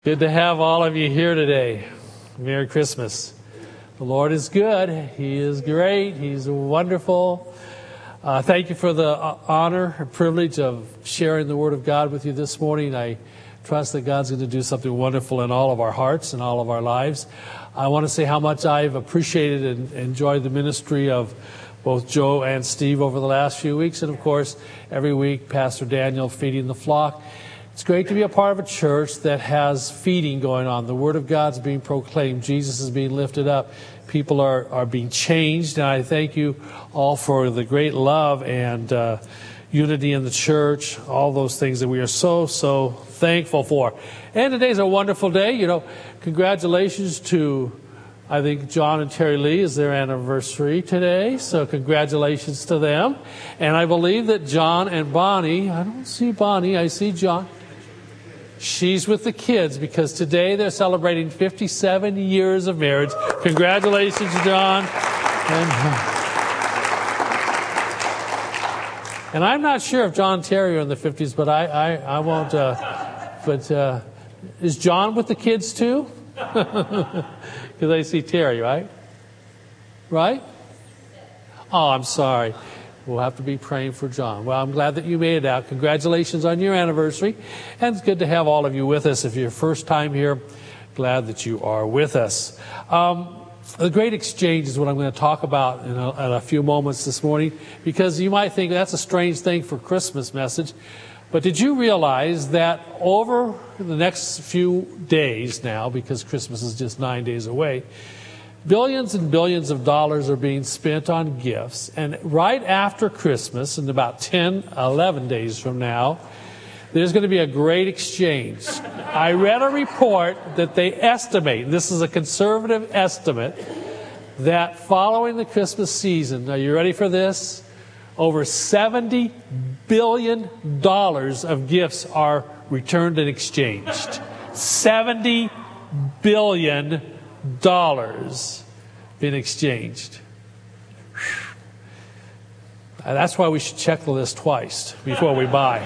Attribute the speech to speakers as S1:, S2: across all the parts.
S1: Good to have all of you here today. Merry Christmas. The Lord is good. He is great. He's wonderful. Thank you for the honor and privilege of sharing the Word of God with you this morning. I trust that God's going to do something wonderful in all of our hearts and all of our lives. I want to say how much I've appreciated and enjoyed the ministry of both Joe and Steve over the last few weeks. And, of course, every week, Pastor Daniel feeding the flock. It's great to be a part of a church that has feeding going on. The Word of God's being proclaimed. Jesus is being lifted up. People are being changed. And I thank you all for the great love and unity in the church, all those things that we are so thankful for. And today's a wonderful day. You know, congratulations to, I think, John and Terry Lee is their anniversary today. So congratulations to them. And I believe that John and Bonnie, I don't see Bonnie, I see John. She's with the kids because today they're celebrating 57 years of marriage. Congratulations, John. And I'm not sure if John and Terry are in the 50s, but I won't. But is John with the kids too? Because I see Terry, right? Right? Oh, I'm sorry. We'll have to be praying for John. Well, I'm glad that you made it out. Congratulations on your anniversary. And it's good to have all of you with us. If you're first time here, glad that you are with us. The Great Exchange is what I'm going to talk about in a few moments this morning, because you might think that's a strange thing for Christmas message. But did you realize that over the next few days now, because Christmas is just 9 days away, billions and billions of dollars are being spent on gifts. And right after Christmas, in about 10, 11 days from now, there's going to be a great exchange. I read a report that they estimate, this is a conservative estimate, that following the Christmas season, are you ready for this? Over $70 billion of gifts are returned and exchanged. $70 billion been exchanged. That's why we should check the list twice before we buy.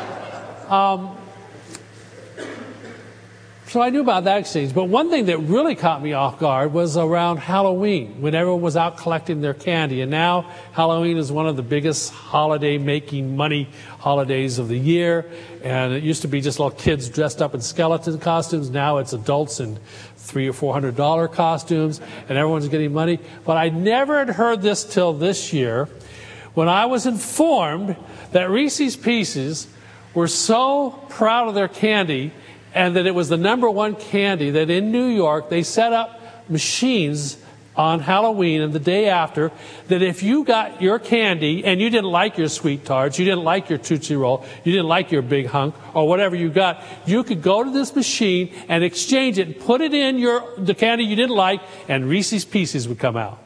S1: So I knew about that exchange. But one thing that really caught me off guard was around Halloween, when everyone was out collecting their candy. And now Halloween is one of the biggest holiday-making money holidays of the year. And it used to be just little kids dressed up in skeleton costumes. Now it's adults in $300 or $400 costumes, and everyone's getting money. But I never had heard this till this year, when I was informed that Reese's Pieces were so proud of their candy, and that it was the number one candy, that in New York they set up machines on Halloween and the day after, that if you got your candy and you didn't like your Sweet Tarts, you didn't like your Tootsie Roll, you didn't like your Big Hunk, or whatever you got, you could go to this machine and exchange it and put it in the candy you didn't like, and Reese's Pieces would come out.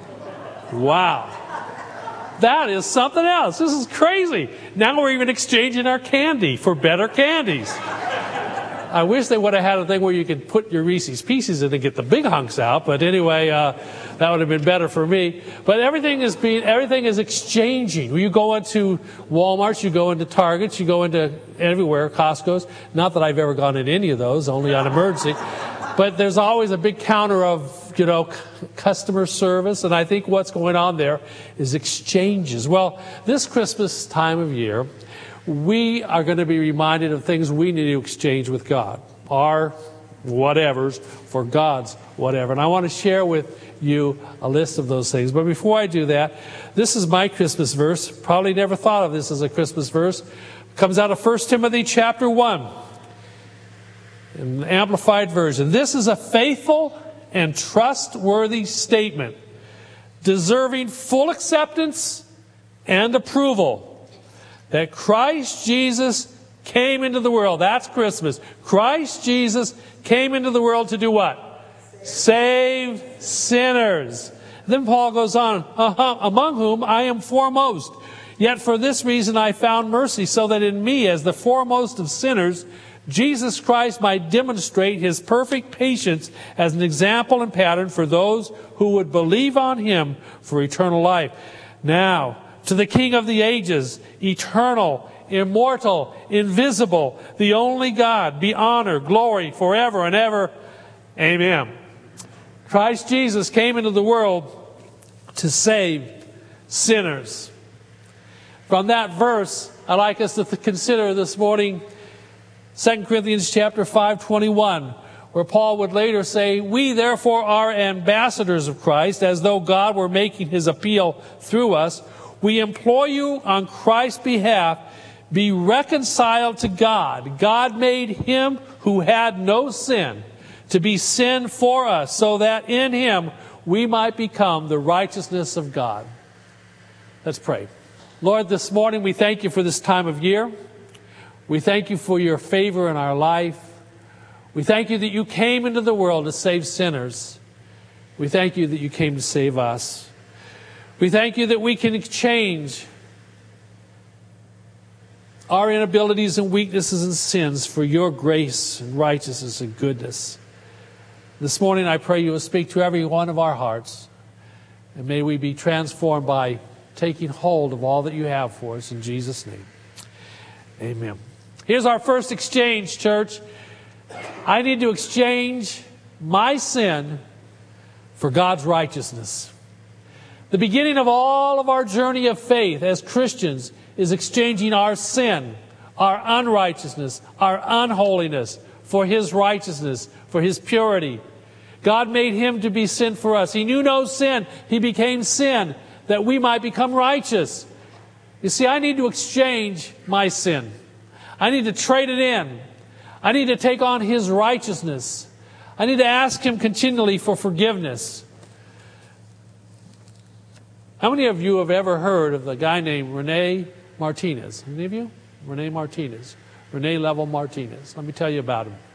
S1: Wow. That is something else. This is crazy. Now we're even exchanging our candy for better candies. I wish they would have had a thing where you could put your Reese's Pieces in and get the big hunks out. But anyway, that would have been better for me. But everything is exchanging. You go into Walmart's, you go into Target's, you go into everywhere, Costco's. Not that I've ever gone in any of those, only on emergency. But there's always a big counter of, customer service. And I think what's going on there is exchanges. Well, this Christmas time of year, we are going to be reminded of things we need to exchange with God. Our whatevers for God's whatever. And I want to share with you a list of those things. But before I do that, this is my Christmas verse. Probably never thought of this as a Christmas verse. It comes out of 1 Timothy chapter 1. In the Amplified Version. This is a faithful and trustworthy statement, deserving full acceptance and approval, that Christ Jesus came into the world. That's Christmas. Christ Jesus came into the world to do what? Save sinners. Then Paul goes on, among whom I am foremost. Yet for this reason I found mercy, so that in me, as the foremost of sinners, Jesus Christ might demonstrate his perfect patience as an example and pattern for those who would believe on him for eternal life. Now, to the King of the ages, eternal immortal, invisible, the only God, be honor, glory forever and ever. Amen. Christ Jesus came into the world to save sinners. From that verse, I'd like us to consider this morning 2 Corinthians chapter 5:21, where Paul would later say, "We therefore are ambassadors of Christ, as though God were making his appeal through us. We implore you on Christ's behalf, be reconciled to God. God made him who had no sin to be sin for us, so that in him we might become the righteousness of God." Let's pray. Lord, this morning we thank you for this time of year. We thank you for your favor in our life. We thank you that you came into the world to save sinners. We thank you that you came to save us. We thank you that we can exchange our inabilities and weaknesses and sins for your grace and righteousness and goodness. This morning I pray you will speak to every one of our hearts, and may we be transformed by taking hold of all that you have for us in Jesus' name. Amen. Here's our first exchange, church. I need to exchange my sin for God's righteousness. The beginning of all of our journey of faith as Christians is exchanging our sin, our unrighteousness, our unholiness for his righteousness, for his purity. God made him to be sin for us. He knew no sin. He became sin that we might become righteous. You see, I need to exchange my sin. I need to trade it in. I need to take on his righteousness. I need to ask him continually for forgiveness. How many of you have ever heard of the guy named Rene Martinez? Any of you? Rene Martinez. Rene Level Martinez. Let me tell you about him.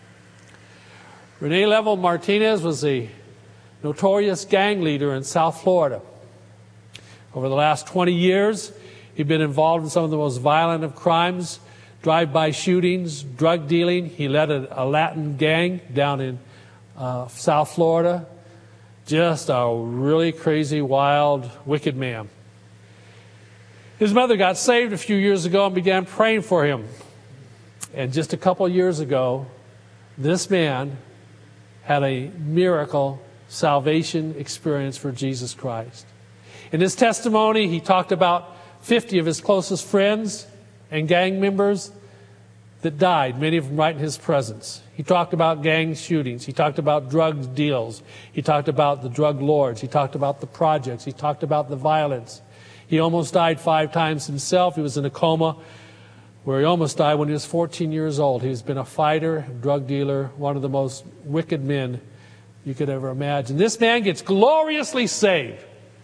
S1: Rene Level Martinez was a notorious gang leader in South Florida. Over the last 20 years, he'd been involved in some of the most violent of crimes, drive-by shootings, drug dealing. He led a Latin gang down in South Florida. Just a really crazy, wild, wicked man. His mother got saved a few years ago and began praying for him. And just a couple years ago, this man had a miracle salvation experience for Jesus Christ. In his testimony, he talked about 50 of his closest friends and gang members that died, many of them right in his presence. He talked about gang shootings. He talked about drug deals. He talked about the drug lords. He talked about the projects. He talked about the violence. He almost died 5 times himself. He was in a coma where he almost died when he was 14 years old. He's been a fighter, drug dealer, one of the most wicked men you could ever imagine. This man gets gloriously saved.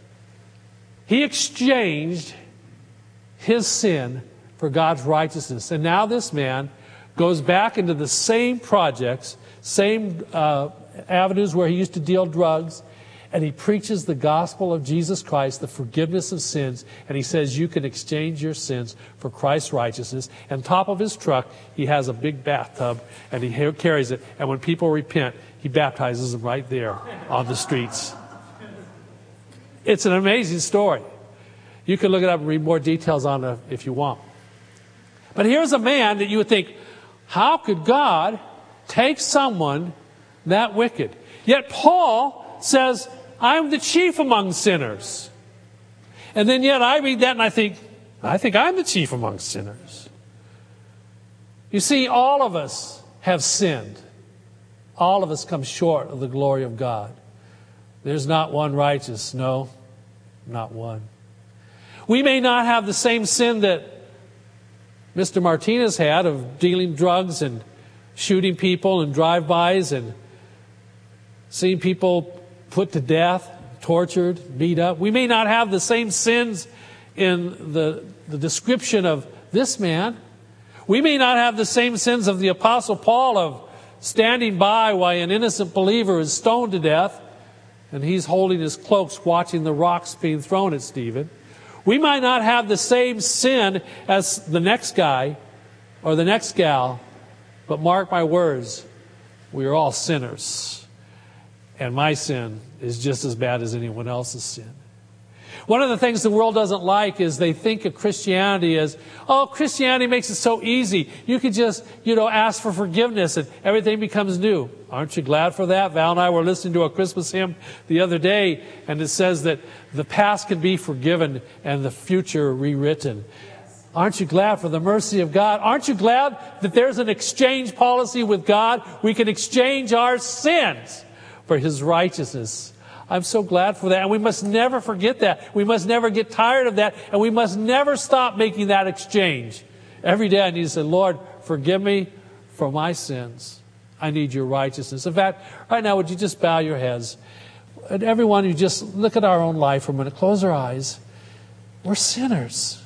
S1: He exchanged his sin for God's righteousness. And now this man goes back into the same projects, same avenues where he used to deal drugs, and he preaches the gospel of Jesus Christ, the forgiveness of sins, and he says you can exchange your sins for Christ's righteousness. And on top of his truck, he has a big bathtub, and he carries it, and when people repent, he baptizes them right there on the streets. It's an amazing story. You can look it up and read more details on it if you want. But here's a man that you would think, how could God take someone that wicked? Yet Paul says, I'm the chief among sinners. And then yet I read that and I think I'm the chief among sinners. You see, all of us have sinned. All of us come short of the glory of God. There's not one righteous, no, not one. We may not have the same sin that Mr. Martinez had of dealing drugs and shooting people and drive-bys and seeing people put to death, tortured, beat up. We may not have the same sins in the description of this man. We may not have the same sins of the Apostle Paul of standing by while an innocent believer is stoned to death and he's holding his cloaks watching the rocks being thrown at Stephen. We might not have the same sin as the next guy or the next gal, but mark my words, we are all sinners. And my sin is just as bad as anyone else's sin. One of the things the world doesn't like is they think of Christianity as, oh, Christianity makes it so easy. You could just, ask for forgiveness and everything becomes new. Aren't you glad for that? Val and I were listening to a Christmas hymn the other day, and it says that the past can be forgiven and the future rewritten. Aren't you glad for the mercy of God? Aren't you glad that there's an exchange policy with God? We can exchange our sins for His righteousness. I'm so glad for that. And we must never forget that. We must never get tired of that. And we must never stop making that exchange. Every day I need to say, Lord, forgive me for my sins. I need your righteousness. In fact, right now, would you just bow your heads? And everyone, you just look at our own life for a minute. Close our eyes. We're sinners.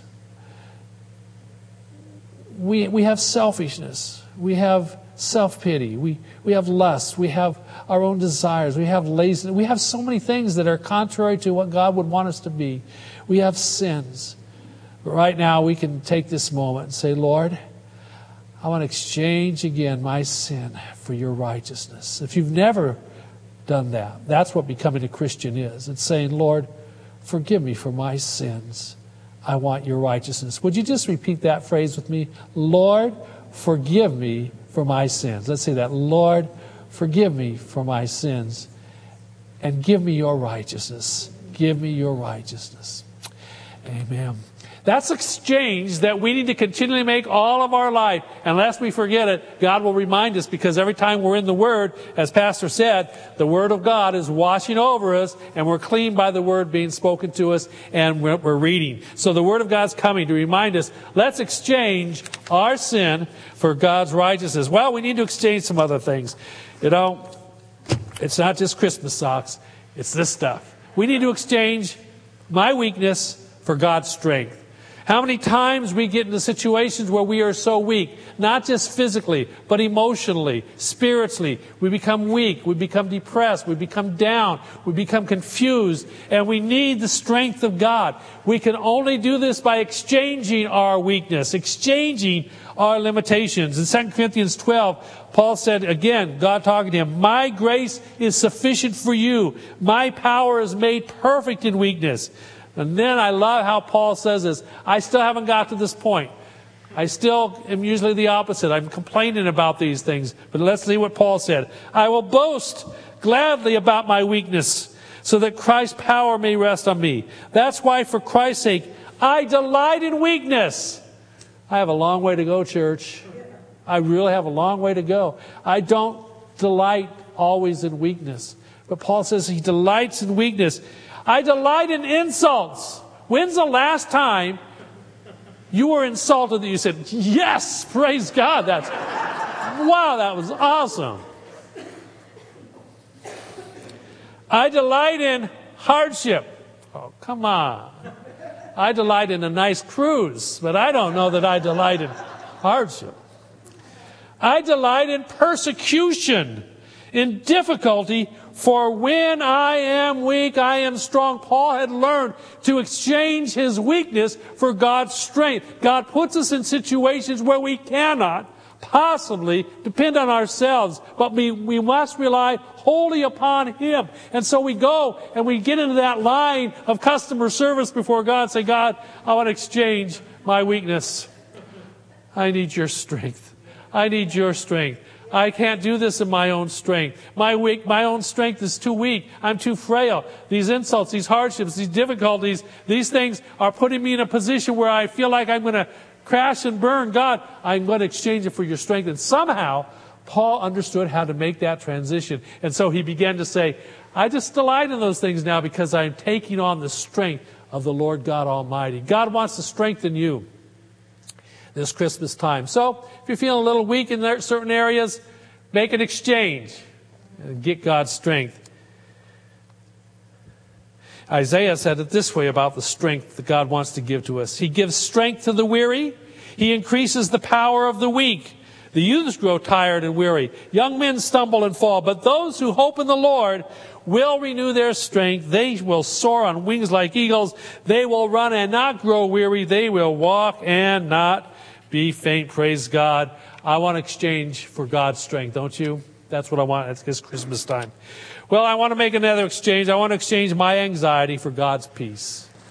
S1: We have selfishness. We have self-pity. We have lust. We have our own desires. We have laziness. We have so many things that are contrary to what God would want us to be. We have sins. But right now we can take this moment and say, Lord, I want to exchange again my sin for your righteousness. If you've never done that, that's what becoming a Christian is. It's saying, Lord, forgive me for my sins. I want your righteousness. Would you just repeat that phrase with me? Lord, forgive me for my sins. Let's say that. Lord, forgive me for my sins and give me your righteousness. Give me your righteousness. Amen. That's exchange that we need to continually make all of our life. Unless we forget it, God will remind us, because every time we're in the Word, as Pastor said, the Word of God is washing over us and we're clean by the Word being spoken to us and we're reading. So the Word of God's coming to remind us, let's exchange our sin for God's righteousness. Well, we need to exchange some other things. It's not just Christmas socks. It's this stuff. We need to exchange my weakness for God's strength. How many times we get into situations where we are so weak, not just physically, but emotionally, spiritually. We become weak, we become depressed, we become down, we become confused, and we need the strength of God. We can only do this by exchanging our weakness, exchanging our limitations. In 2 Corinthians 12, Paul said, again, God talking to him, my grace is sufficient for you. My power is made perfect in weakness. And then I love how Paul says this, I still haven't got to this point. I still am usually the opposite. I'm complaining about these things. But let's see what Paul said. I will boast gladly about my weakness, so that Christ's power may rest on me. That's why, for Christ's sake, I delight in weakness. I have a long way to go, church. I really have a long way to go. I don't delight always in weakness. But Paul says he delights in weakness. I delight in insults. When's the last time you were insulted that you said, yes, praise God, wow, that was awesome. I delight in hardship. Oh, come on. I delight in a nice cruise, but I don't know that I delight in hardship. I delight in persecution, in difficulty, for when I am weak, I am strong. Paul had learned to exchange his weakness for God's strength. God puts us in situations where we cannot possibly depend on ourselves, but we must rely wholly upon Him. And so we go and we get into that line of customer service before God and say, God, I want to exchange my weakness. I need your strength. I need your strength. I can't do this in my own strength. My own strength is too weak. I'm too frail. These insults, these hardships, these difficulties, these things are putting me in a position where I feel like I'm going to crash and burn. God, I'm going to exchange it for your strength. And somehow, Paul understood how to make that transition. And so he began to say, I just delight in those things now because I'm taking on the strength of the Lord God Almighty. God wants to strengthen you this Christmas time. So, if you're feeling a little weak in certain areas, make an exchange and get God's strength. Isaiah said it this way about the strength that God wants to give to us. He gives strength to the weary. He increases the power of the weak. The youths grow tired and weary. Young men stumble and fall. But those who hope in the Lord will renew their strength. They will soar on wings like eagles. They will run and not grow weary. They will walk and not be faint. Praise God. I want to exchange for God's strength, don't you? That's what I want. It's Christmas time. Well, I want to make another exchange. I want to exchange my anxiety for God's peace.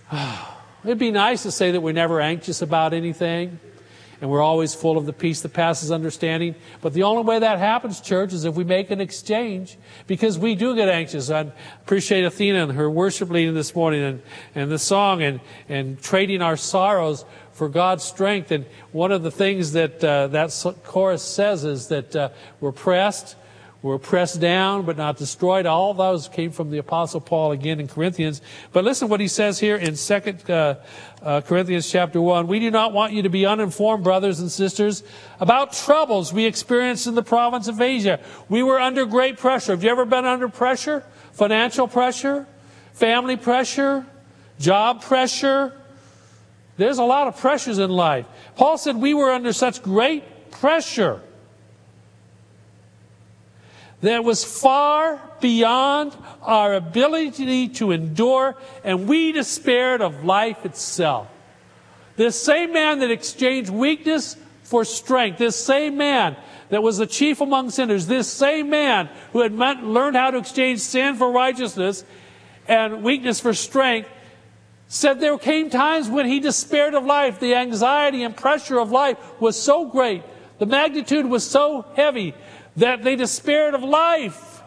S1: It'd be nice to say that we're never anxious about anything and we're always full of the peace that passes understanding. But the only way that happens, church, is if we make an exchange, because we do get anxious. I appreciate Athena and her worship leading this morning and the song and trading our sorrows for God's strength. And one of the things that that chorus says is that we're pressed down but not destroyed. All those came from the Apostle Paul again in Corinthians. But listen what he says here in 2 Corinthians chapter 1. We do not want you to be uninformed, brothers and sisters, about troubles we experienced in the province of Asia. We were under great pressure. Have you ever been under pressure? Financial pressure? Family pressure? Job pressure? There's a lot of pressures in life. Paul said we were under such great pressure that was far beyond our ability to endure, and we despaired of life itself. This same man that exchanged weakness for strength, this same man that was the chief among sinners, this same man who had learned how to exchange sin for righteousness and weakness for strength, said there came times when he despaired of life. The anxiety and pressure of life was so great, the magnitude was so heavy, that they despaired of life.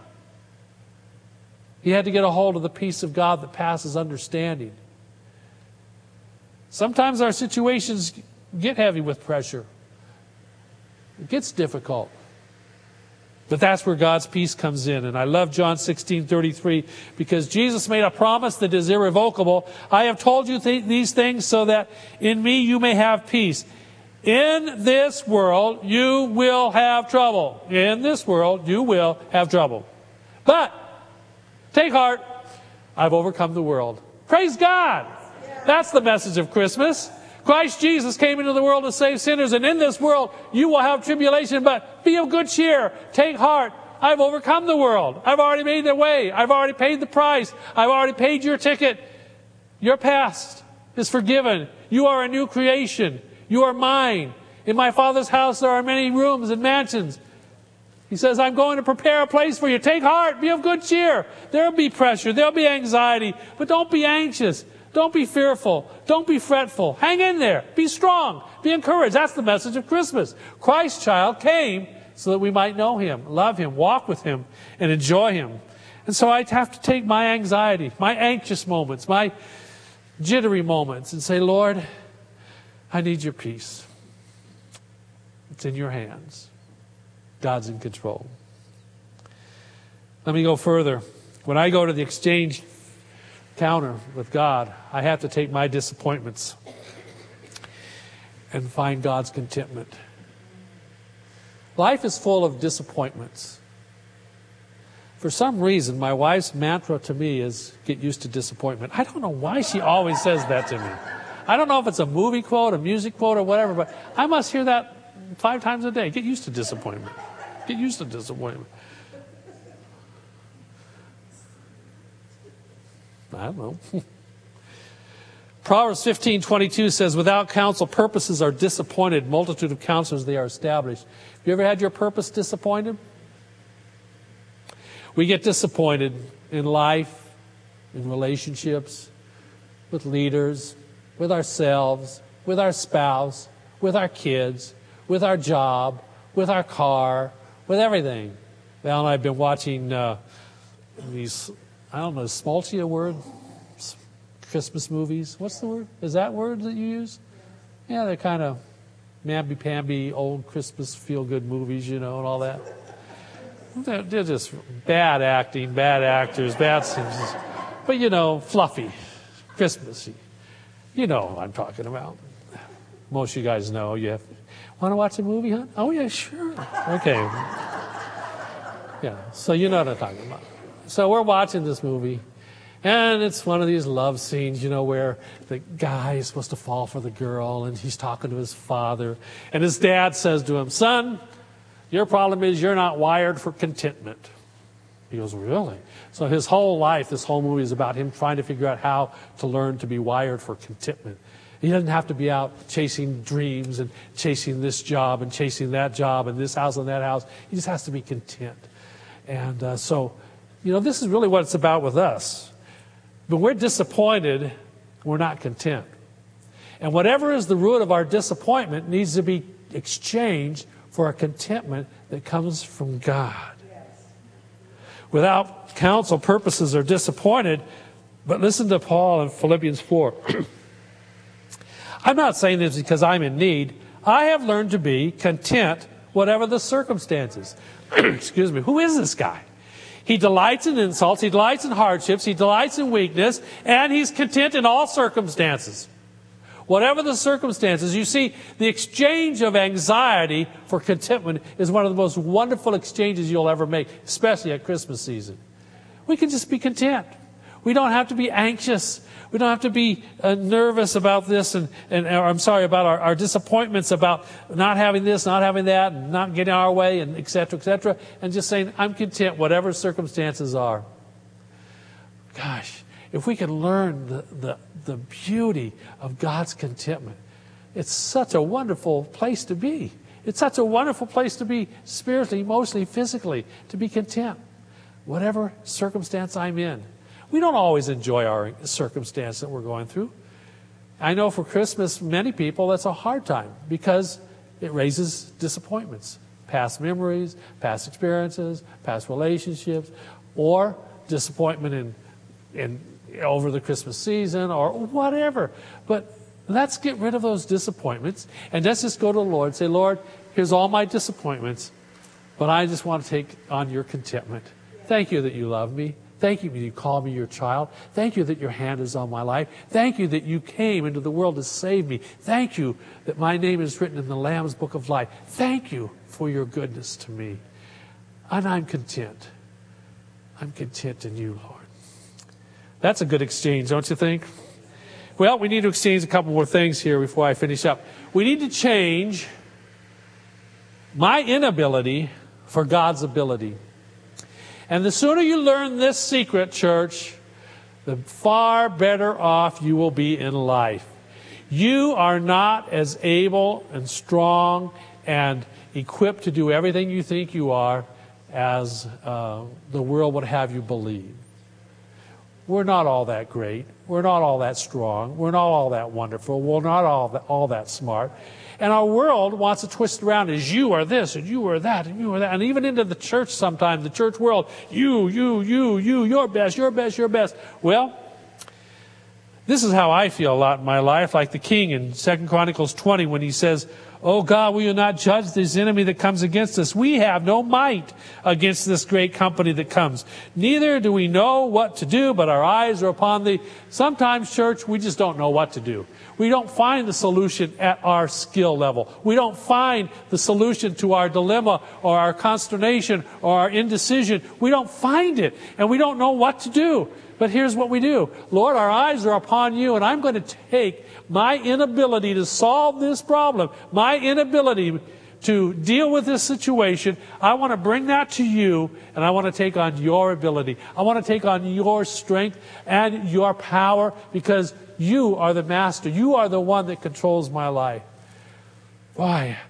S1: He had to get a hold of the peace of God that passes understanding. Sometimes our situations get heavy with pressure. It gets difficult. But that's where God's peace comes in. And I love John 16:33 because Jesus made a promise that is irrevocable. I have told you these things so that in me you may have peace. In this world, you will have trouble. In this world, you will have trouble. But, take heart, I've overcome the world. Praise God! That's the message of Christmas. Christ Jesus came into the world to save sinners, and in this world, you will have tribulation, but be of good cheer. Take heart. I've overcome the world. I've already made the way. I've already paid the price. I've already paid your ticket. Your past is forgiven. You are a new creation. You are mine. In my Father's house there are many rooms and mansions. He says, I'm going to prepare a place for you. Take heart. Be of good cheer. There'll be pressure. There'll be anxiety. But don't be anxious. Don't be fearful. Don't be fretful. Hang in there. Be strong. Be encouraged. That's the message of Christmas. Christ's child came so that we might know Him, love Him, walk with Him, and enjoy Him. And so I have to take my anxiety, my anxious moments, my jittery moments, and say, Lord, I need your peace. It's in your hands. God's in control. Let me go further. When I go to the exchange counter with God, I have to take my disappointments and find God's contentment. Life is full of disappointments. For some reason, my wife's mantra to me is, get used to disappointment. I don't know why she always says that to me. I don't know if it's a movie quote, a music quote, or whatever, but I must hear that 5 times a day. Get used to disappointment. Get used to disappointment. I don't know. Proverbs 15:22 says, without counsel, purposes are disappointed. Multitude of counselors, they are established. Have you ever had your purpose disappointed? We get disappointed in life, in relationships, with leaders, with ourselves, with our spouse, with our kids, with our job, with our car, with everything. Val and I have been watching these, I don't know, is smulty a word? Christmas movies. What's the word? Is that word that you use? Yeah, they're kind of mamby-pamby, old Christmas feel-good movies, you know, and all that. They're just bad acting, bad actors, bad scenes. But, you know, fluffy, Christmassy. You know what I'm talking about. Most of you guys know. Want to watch a movie, huh? Oh, yeah, sure. Okay. Yeah, so you know what I'm talking about. So we're watching this movie, and it's one of these love scenes, you know, where the guy is supposed to fall for the girl, and he's talking to his father, and his dad says to him, son, your problem is you're not wired for contentment. He goes, really? So his whole life, this whole movie is about him trying to figure out how to learn to be wired for contentment. He doesn't have to be out chasing dreams and chasing this job and chasing that job and this house and that house. He just has to be content. And so, you know, this is really what it's about with us. When we're disappointed, we're not content. And whatever is the root of our disappointment needs to be exchanged for a contentment that comes from God. Without counsel, purposes are disappointed. But listen to Paul in Philippians 4. I'm not saying this because I'm in need. I have learned to be content whatever the circumstances. Excuse me. Who is this guy? He delights in insults. He delights in hardships. He delights in weakness. And he's content in all circumstances. Whatever the circumstances, you see, the exchange of anxiety for contentment is one of the most wonderful exchanges you'll ever make, especially at Christmas season. We can just be content. We don't have to be anxious. We don't have to be nervous about this about our disappointments about not having this, not having that, and not getting our way, and et cetera, and just saying, I'm content whatever circumstances are. Gosh, if we can learn the beauty of God's contentment, it's such a wonderful place to be. It's such a wonderful place to be spiritually, emotionally, physically, to be content, whatever circumstance I'm in. We don't always enjoy our circumstance that we're going through. I know for Christmas, many people, that's a hard time because it raises disappointments. Past memories, past experiences, past relationships, or disappointment in over the Christmas season or whatever. But let's get rid of those disappointments and let's just go to the Lord and say, Lord, here's all my disappointments, but I just want to take on your contentment. Thank you that you love me. Thank you that you call me your child. Thank you that your hand is on my life. Thank you that you came into the world to save me. Thank you that my name is written in the Lamb's Book of Life. Thank you for your goodness to me. And I'm content. I'm content in you, Lord. That's a good exchange, don't you think? Well, we need to exchange a couple more things here before I finish up. We need to change my inability for God's ability. And the sooner you learn this secret, church, the far better off you will be in life. You are not as able and strong and equipped to do everything you think you are as the world would have you believe. We're not all that great. We're not all that strong. We're not all that wonderful. We're not all that smart. And our world wants to twist around as you are this, and you are that, and you are that. And even into the church sometimes, the church world, you, your best, your best, your best. Well, this is how I feel a lot in my life, like the king in 2 Chronicles 20 when he says, "Oh God, will you not judge this enemy that comes against us? We have no might against this great company that comes. Neither do we know what to do, but our eyes are upon thee." Sometimes, church, we just don't know what to do. We don't find the solution at our skill level. We don't find the solution to our dilemma or our consternation or our indecision. We don't find it, and we don't know what to do. But here's what we do. Lord, our eyes are upon you, and I'm going to take my inability to solve this problem, my inability to deal with this situation, I want to bring that to you, and I want to take on your ability. I want to take on your strength and your power, because you are the master. You are the one that controls my life. Why?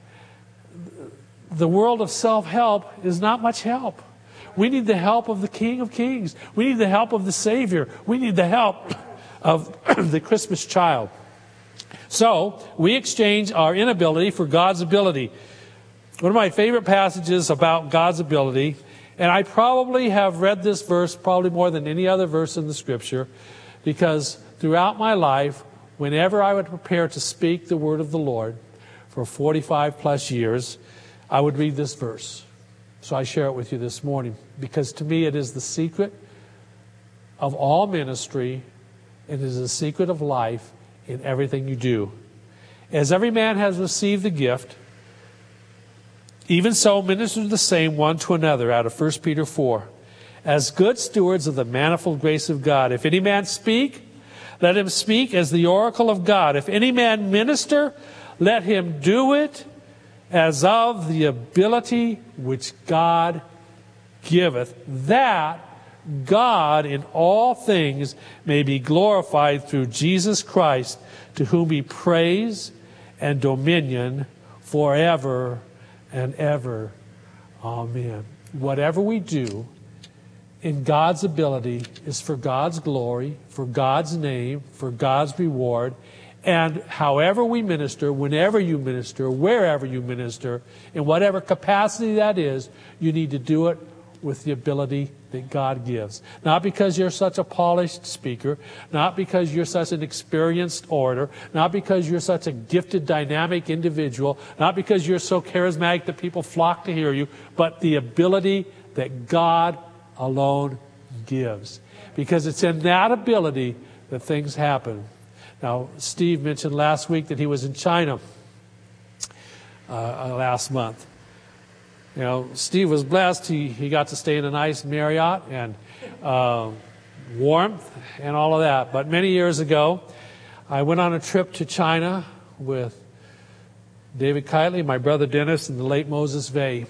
S1: The world of self-help is not much help. We need the help of the King of Kings. We need the help of the Savior. We need the help of the Christmas child. So, we exchange our inability for God's ability. One of my favorite passages about God's ability, and I probably have read this verse probably more than any other verse in the Scripture, because throughout my life, whenever I would prepare to speak the word of the Lord for 45 plus years, I would read this verse. So I share it with you this morning, because to me it is the secret of all ministry. It is the secret of life in everything you do. As every man has received the gift, even so minister the same one to another, out of 1 Peter 4. As good stewards of the manifold grace of God. If any man speak, let him speak as the oracle of God. If any man minister, let him do it as of the ability which God giveth, that God in all things may be glorified through Jesus Christ, to whom be praise and dominion forever and ever. Amen. Whatever we do, in God's ability is for God's glory, for God's name, for God's reward. And however we minister, whenever you minister, wherever you minister, in whatever capacity that is, you need to do it with the ability that God gives. Not because you're such a polished speaker, not because you're such an experienced orator, not because you're such a gifted, dynamic individual, not because you're so charismatic that people flock to hear you, but the ability that God alone gives. Because it's in that ability that things happen. Now, Steve mentioned last week that he was in China last month. You know, Steve was blessed. He got to stay in a nice Marriott and warmth and all of that. But many years ago, I went on a trip to China with David Kitely, my brother Dennis, and the late Moses Vey.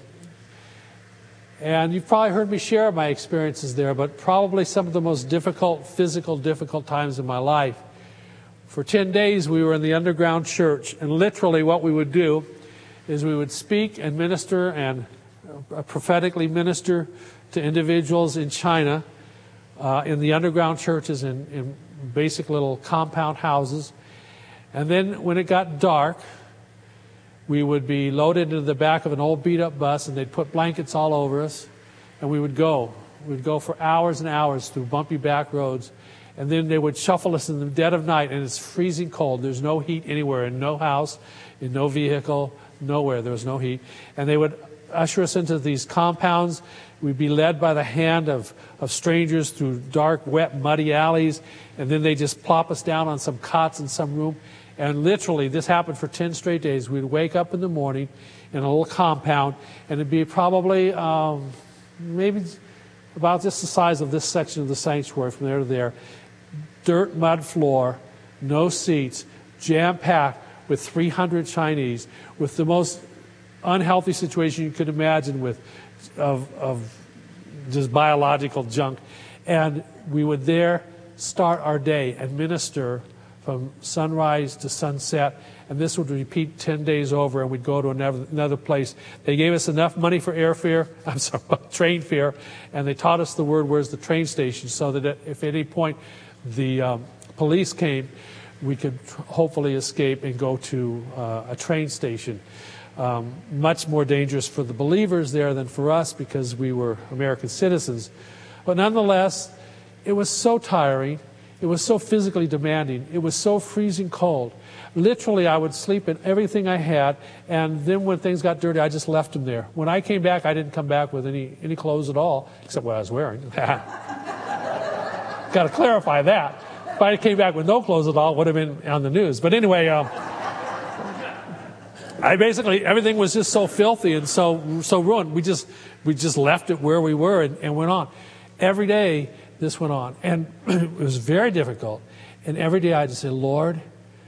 S1: And you've probably heard me share my experiences there, but probably some of the most difficult times in my life. For 10 days, we were in the underground church, and literally what we would do is we would speak and minister and prophetically minister to individuals in China in the underground churches in basic little compound houses. And then when it got dark, we would be loaded into the back of an old beat-up bus, and they'd put blankets all over us, and we would go. We'd go for hours and hours through bumpy back roads, and then they would shuffle us in the dead of night, and it's freezing cold. There's no heat anywhere, in no house, in no vehicle, nowhere. There was no heat. And they would usher us into these compounds. We'd be led by the hand of strangers through dark, wet, muddy alleys, and then they just plop us down on some cots in some room. And literally, this happened for 10 straight days. We'd wake up in the morning in a little compound, and it'd be probably maybe about just the size of this section of the sanctuary from there to there. Dirt, mud floor, no seats, jam-packed with 300 Chinese, with the most unhealthy situation you could imagine of just biological junk. And we would there start our day and minister from sunrise to sunset, and this would repeat 10 days over, and we'd go to another place. They gave us enough money for train fare, and they taught us the word, where's the train station, so that if at any point the police came, we could hopefully escape and go to a train station. Much more dangerous for the believers there than for us because we were American citizens. But nonetheless, it was so tiring. It was so physically demanding. It was so freezing cold. Literally, I would sleep in everything I had, and then when things got dirty, I just left them there. When I came back, I didn't come back with any clothes at all, except what I was wearing. Got to clarify that. If I came back with no clothes at all, it would have been on the news. But anyway, everything was just so filthy and so ruined. We just left it where we were and went on. Every day, this went on, and it was very difficult. And every day I just say, Lord,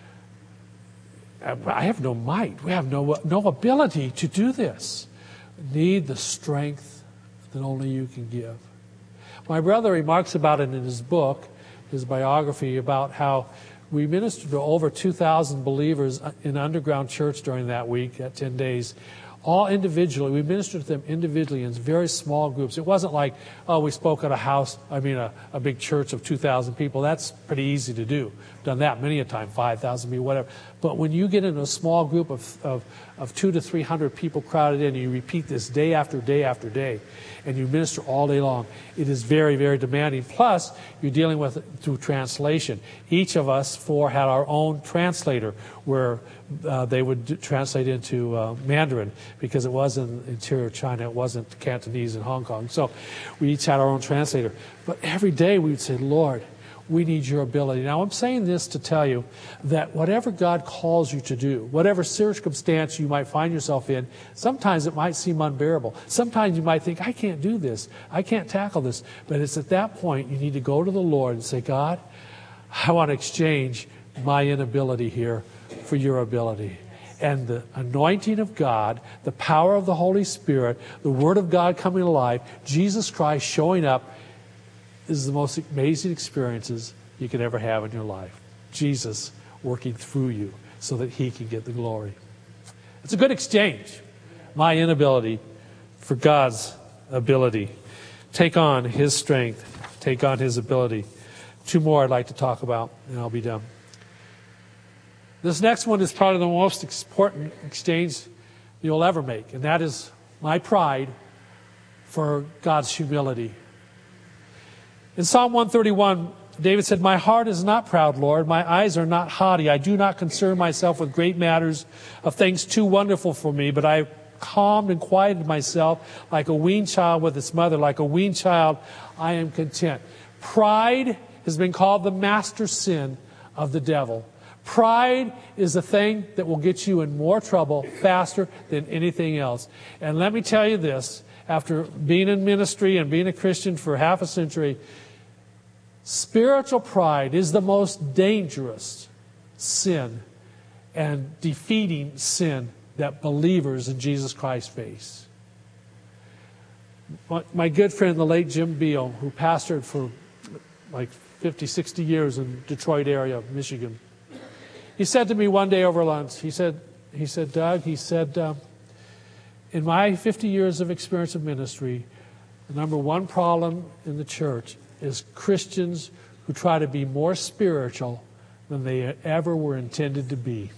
S1: I have no might. We have no ability to do this. We need the strength that only you can give. My brother remarks about it in his book, his biography, about how we ministered to over 2,000 believers in underground church during that week, at 10 days. All individually. We ministered to them individually in very small groups. It wasn't like, we spoke at a big church of 2,000 people. That's pretty easy to do. Done that many a time, 5,000 people, whatever. But when you get into a small group of 200 to 300 people crowded in, and you repeat this day after day after day, and you minister all day long, it is very, very demanding. Plus, you're dealing with it through translation. Each of us four had our own translator, where they would translate into Mandarin, because it was in interior China. It wasn't Cantonese in Hong Kong. So we each had our own translator. But every day we would say, Lord, we need your ability. Now, I'm saying this to tell you that whatever God calls you to do, whatever circumstance you might find yourself in, sometimes it might seem unbearable. Sometimes you might think, I can't do this. I can't tackle this. But it's at that point you need to go to the Lord and say, God, I want to exchange my inability here for your ability. And the anointing of God, the power of the Holy Spirit, the Word of God coming alive, Jesus Christ showing up, is the most amazing experiences you could ever have in your life. Jesus working through you so that he can get the glory. It's a good exchange. My inability for God's ability. take on his strength, take on his ability. Two more I'd like to talk about, and I'll be done. This next one is probably the most important exchange you'll ever make, and that is my pride for God's humility. In Psalm 131, David said, "My heart is not proud, Lord. My eyes are not haughty. I do not concern myself with great matters of things too wonderful for me, but I calmed and quieted myself like a weaned child with its mother. Like a weaned child, I am content." Pride has been called the master sin of the devil. Pride is the thing that will get you in more trouble faster than anything else. And let me tell you this, after being in ministry and being a Christian for half a century, spiritual pride is the most dangerous sin and defeating sin that believers in Jesus Christ face. My good friend, the late Jim Beal, who pastored for like 50, 60 years in Detroit area, Michigan, he said to me one day over lunch, he said, "Doug," he said, "in my 50 years of experience of ministry, the number one problem in the church is Christians who try to be more spiritual than they ever were intended to be."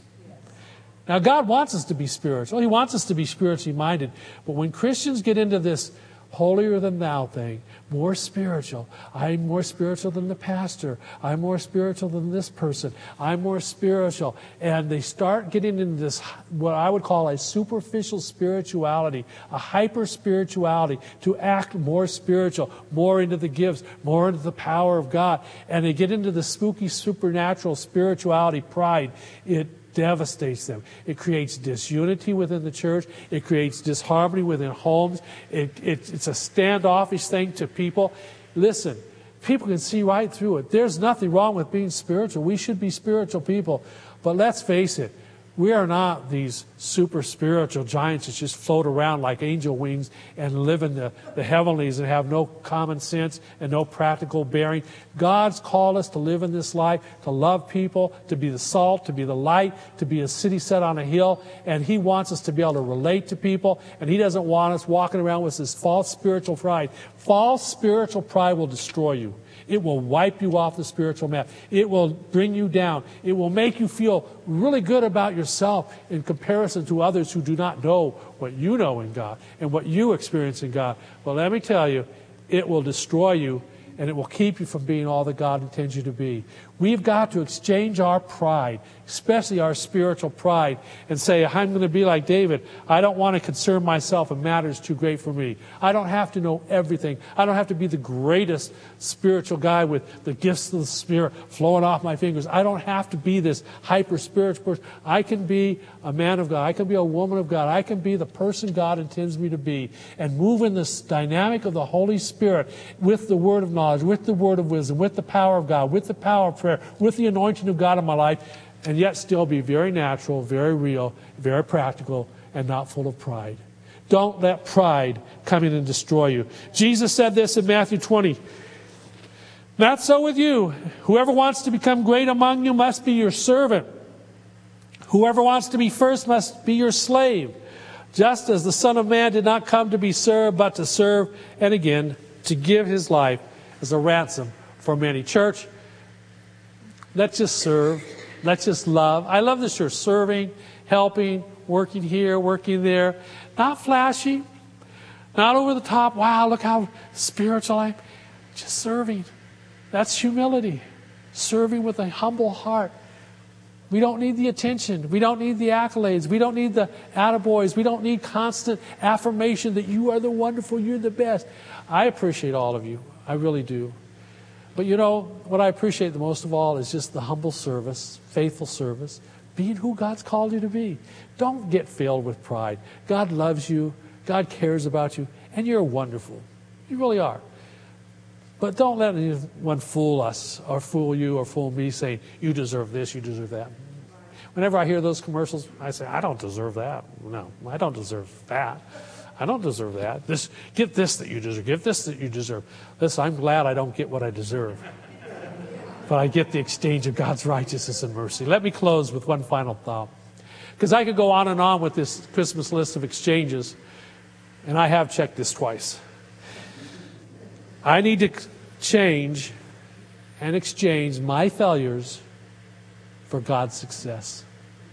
S1: Now, God wants us to be spiritual. He wants us to be spiritually minded. But when Christians get into this holier than thou thing, more spiritual, I'm more spiritual than the pastor, I'm more spiritual than this person, I'm more spiritual, and they start getting into this, what I would call a superficial spirituality, a hyper spirituality, to act more spiritual, more into the gifts, more into the power of God, and they get into the spooky supernatural spirituality, pride. It devastates them. It creates disunity within the church. It creates disharmony within homes. It's a standoffish thing to people. Listen, people can see right through it. There's nothing wrong with being spiritual. We should be spiritual people. But let's face it, we are not these super spiritual giants that just float around like angel wings and live in the heavenlies and have no common sense and no practical bearing. God's called us to live in this life, to love people, to be the salt, to be the light, to be a city set on a hill. And He wants us to be able to relate to people. And He doesn't want us walking around with this false spiritual pride. False spiritual pride will destroy you. It will wipe you off the spiritual map. It will bring you down. It will make you feel really good about yourself in comparison to others who do not know what you know in God and what you experience in God. Well, let me tell you, it will destroy you, and it will keep you from being all that God intends you to be. We've got to exchange our pride, especially our spiritual pride, and say, I'm going to be like David. I don't want to concern myself with matters too great for me. I don't have to know everything. I don't have to be the greatest spiritual guy with the gifts of the Spirit flowing off my fingers. I don't have to be this hyper-spiritual person. I can be a man of God. I can be a woman of God. I can be the person God intends me to be and move in this dynamic of the Holy Spirit with the word of knowledge, with the word of wisdom, with the power of God, with the power of prayer, with the anointing of God in my life, and yet still be very natural, very real, very practical, and not full of pride. Don't let pride come in and destroy you. Jesus said this in Matthew 20. Not so with you. Whoever wants to become great among you must be your servant. Whoever wants to be first must be your slave. Just as the Son of Man did not come to be served, but to serve, and again, to give His life as a ransom for many. Church, let's just serve. Let's just love. I love this church. Serving, helping, working here, working there. Not flashy. Not over the top. Wow, look how spiritual I am. Just serving. That's humility. Serving with a humble heart. We don't need the attention. We don't need the accolades. We don't need the attaboys. We don't need constant affirmation that you are the wonderful, you're the best. I appreciate all of you. I really do. But you know, what I appreciate the most of all is just the humble service, faithful service, being who God's called you to be. Don't get filled with pride. God loves you. God cares about you. And you're wonderful. You really are. But don't let anyone fool us or fool you or fool me saying, you deserve this, you deserve that. Whenever I hear those commercials, I say, I don't deserve that. No, I don't deserve that. I don't deserve that. Get this that you deserve. Get this that you deserve. Listen, I'm glad I don't get what I deserve. But I get the exchange of God's righteousness and mercy. Let me close with one final thought. Because I could go on and on with this Christmas list of exchanges. And I have checked this twice. I need to change and exchange my failures for God's success.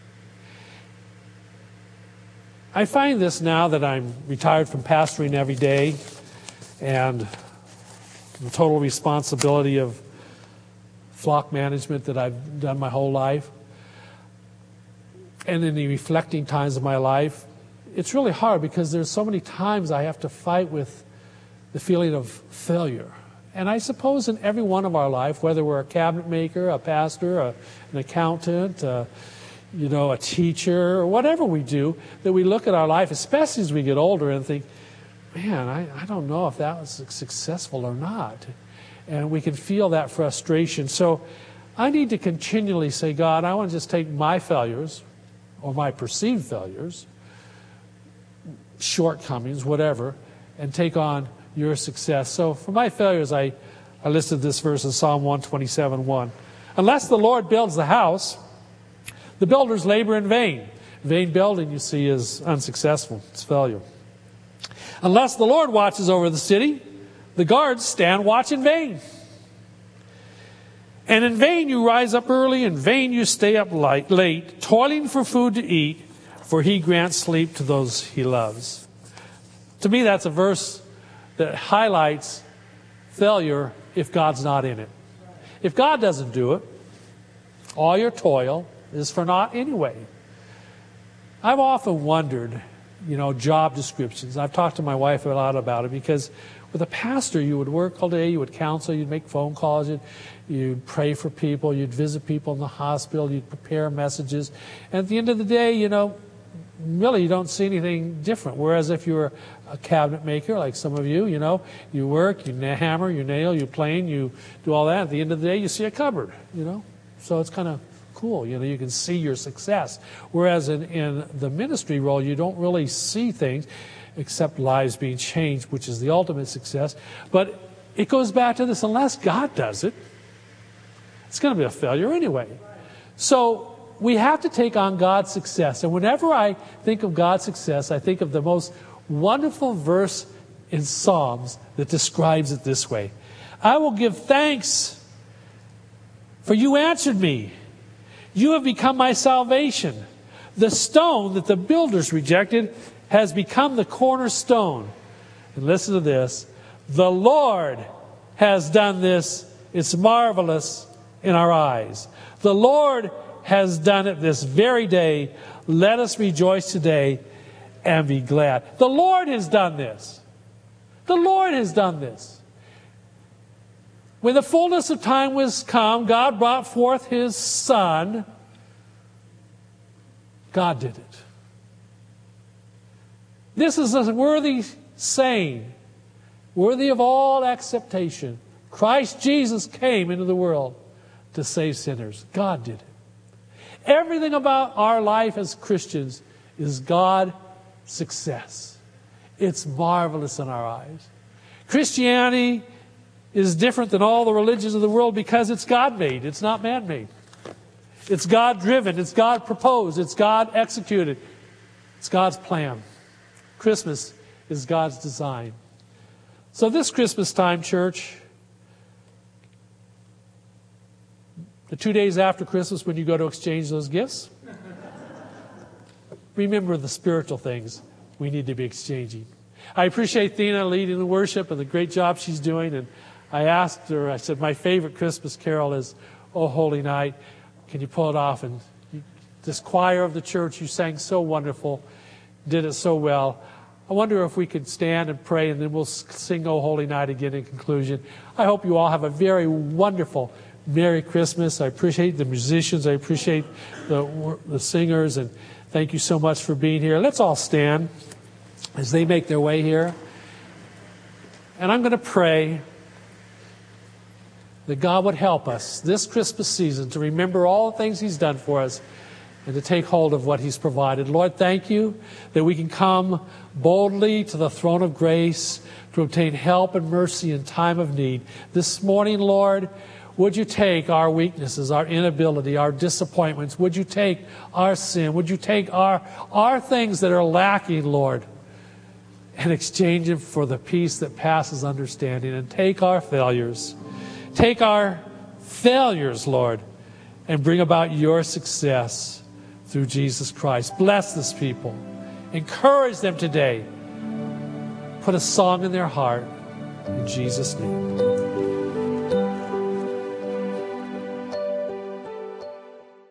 S1: I find this now that I'm retired from pastoring every day and the total responsibility of flock management that I've done my whole life. And in the reflecting times of my life, it's really hard because there's so many times I have to fight with the feeling of failure. And I suppose in every one of our life, whether we're a cabinet maker, a pastor, an accountant, a teacher, or whatever we do, that we look at our life, especially as we get older, and think, man, I don't know if that was successful or not. And we can feel that frustration. So I need to continually say, God, I want to just take my failures, or my perceived failures, shortcomings, whatever, and take on your success. So for my failures, I listed this verse in Psalm 127:1. Unless the Lord builds the house, the builders labor in vain. Vain building, you see, is unsuccessful. It's failure. Unless the Lord watches over the city, the guards stand watch in vain. And in vain you rise up early, in vain you stay up late, toiling for food to eat, for he grants sleep to those he loves. To me, that's a verse that highlights failure if God's not in it. If God doesn't do it, all your toil is for naught anyway. I've often wondered, job descriptions. I've talked to my wife a lot about it because with a pastor, you would work all day, you would counsel, you'd make phone calls, you'd pray for people, you'd visit people in the hospital, you'd prepare messages. And at the end of the day, really you don't see anything different. Whereas if you were a cabinet maker, like some of you, you work, you hammer, you nail, you plane, you do all that. At the end of the day, you see a cupboard, So it's kind of cool, you can see your success. Whereas in the ministry role, you don't really see things except lives being changed, which is the ultimate success. But it goes back to this, unless God does it, it's going to be a failure anyway. So we have to take on God's success. And whenever I think of God's success, I think of the most wonderful verse in Psalms that describes it this way. I will give thanks, for you answered me. You have become my salvation. The stone that the builders rejected has become the cornerstone. And listen to this. The Lord has done this. It's marvelous in our eyes. The Lord has done it this very day. Let us rejoice today and be glad. The Lord has done this. The Lord has done this. When the fullness of time was come, God brought forth His Son. God did it. This is a worthy saying, worthy of all acceptation. Christ Jesus came into the world to save sinners. God did it. Everything about our life as Christians is God's success. It's marvelous in our eyes. Christianity is different than all the religions of the world because it's God-made. It's not man-made. It's God-driven. It's God-proposed. It's God-executed. It's God's plan. Christmas is God's design. So this Christmas time, church, the 2 days after Christmas when you go to exchange those gifts, remember the spiritual things we need to be exchanging. I appreciate Thina leading the worship and the great job she's doing. And I asked her, I said, my favorite Christmas carol is O Holy Night. Can you pull it off? And this choir of the church, you sang so wonderful, did it so well. I wonder if we could stand and pray, and then we'll sing O Holy Night again in conclusion. I hope you all have a very wonderful Merry Christmas. I appreciate the musicians. I appreciate the singers. And thank you so much for being here. Let's all stand as they make their way here. And I'm going to pray that God would help us this Christmas season to remember all the things He's done for us and to take hold of what He's provided. Lord, thank you that we can come boldly to the throne of grace to obtain help and mercy in time of need. This morning, Lord, would you take our weaknesses, our inability, our disappointments? Would you take our sin? Would you take our things that are lacking, Lord, and exchange it for the peace that passes understanding. And take our failures, Lord, and bring about your success through Jesus Christ. Bless this people. Encourage them today. Put a song in their heart. In Jesus' name.